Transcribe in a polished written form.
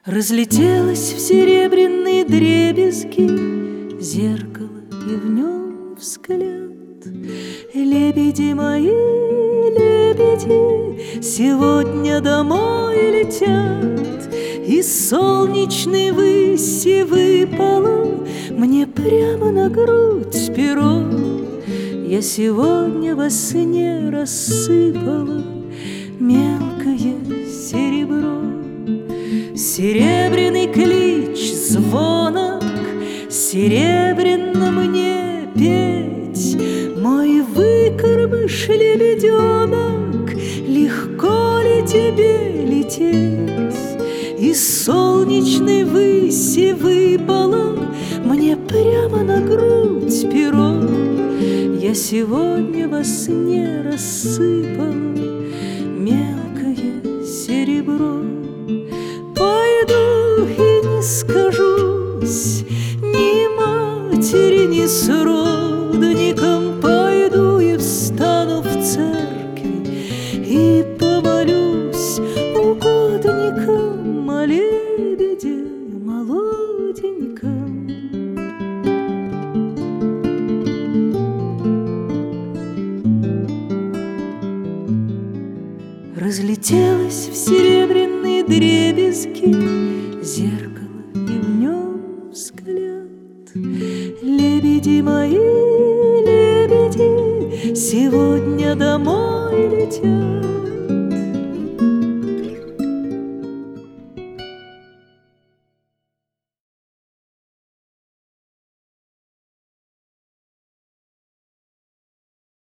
Разлетелось в серебряные дребезги зеркало, и в нем взгляд. Лебеди мои, лебеди, сегодня домой летят. Из солнечной выси выпало мне прямо на грудь перо. Я сегодня во сне рассыпала мелкое серебро. Серебряный клич, звонок, серебряно мне петь. Мой выкормыш, лебеденок, легко ли тебе лететь? Из солнечной выси выпало мне прямо на грудь перо. Я сегодня во сне рассыпала мелкое серебро. Пойду и не скажусь ни матери, ни сродникам. Пойду и встану в церкви и помолюсь угодникам, о лебеде молоденьком. Разлетелось в серебряные дребезги зеркало, и в нем взгляд. Лебеди мои, лебеди, сегодня домой летят.